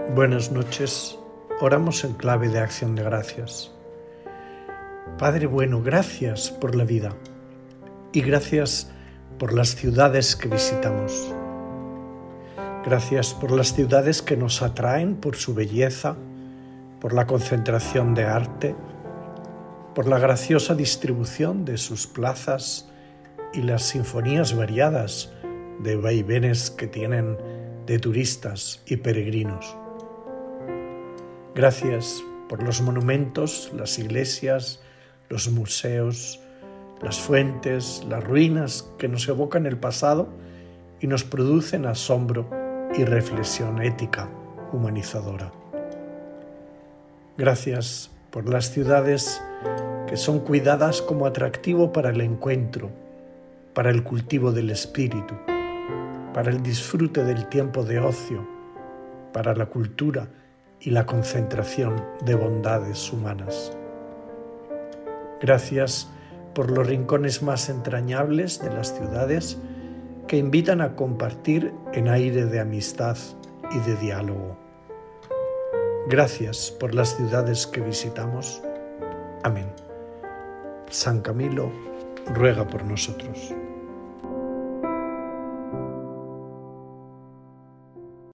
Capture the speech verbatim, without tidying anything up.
Buenas noches, oramos en clave de acción de gracias. Padre bueno, gracias por la vida y gracias por las ciudades que visitamos. Gracias por las ciudades que nos atraen por su belleza, por la concentración de arte, por la graciosa distribución de sus plazas y las sinfonías variadas de vaivenes que tienen de turistas y peregrinos. Gracias por los monumentos, las iglesias, los museos, las fuentes, las ruinas que nos evocan el pasado y nos producen asombro y reflexión ética humanizadora. Gracias por las ciudades que son cuidadas como atractivo para el encuentro, para el cultivo del espíritu, para el disfrute del tiempo de ocio, para la cultura y la concentración de bondades humanas. Gracias por los rincones más entrañables de las ciudades que invitan a compartir en aire de amistad y de diálogo. Gracias por las ciudades que visitamos. Amén. San Camilo ruega por nosotros.